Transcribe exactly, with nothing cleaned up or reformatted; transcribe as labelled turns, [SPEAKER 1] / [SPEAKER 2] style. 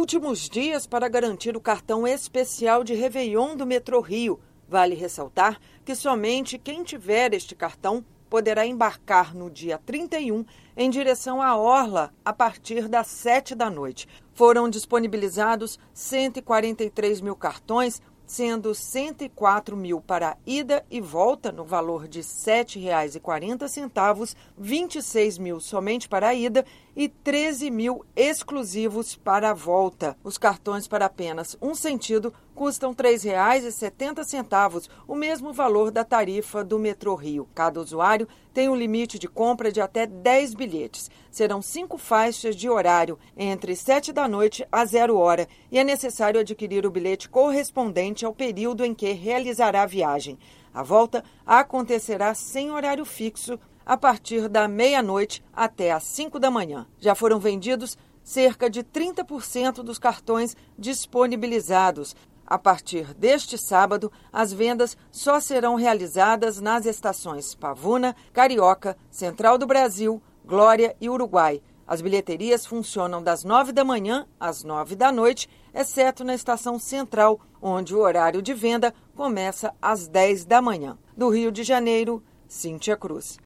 [SPEAKER 1] Últimos dias para garantir o cartão especial de Réveillon do Metrô Rio. Vale ressaltar que somente quem tiver este cartão poderá embarcar no dia trinta e um em direção à Orla a partir das sete da noite. Foram disponibilizados cento e quarenta e três mil cartões, sendo cento e quatro mil para ida e volta no valor de sete reais e quarenta centavos, vinte e seis mil somente para a ida e treze mil exclusivos para a volta. Os cartões para apenas um sentido custam três reais e setenta centavos, o mesmo valor da tarifa do Metrô Rio. Cada usuário tem um limite de compra de até dez bilhetes. Serão cinco faixas de horário, entre sete da noite a zero hora, e é necessário adquirir o bilhete correspondente ao período em que realizará a viagem. A volta acontecerá sem horário fixo, a partir da meia-noite até às cinco da manhã. Já foram vendidos cerca de trinta por cento dos cartões disponibilizados. A partir deste sábado, as vendas só serão realizadas nas estações Pavuna, Carioca, Central do Brasil, Glória e Uruguai. As bilheterias funcionam das nove da manhã às nove da noite, exceto na estação Central, onde o horário de venda começa às dez da manhã. Do Rio de Janeiro, Cíntia Cruz.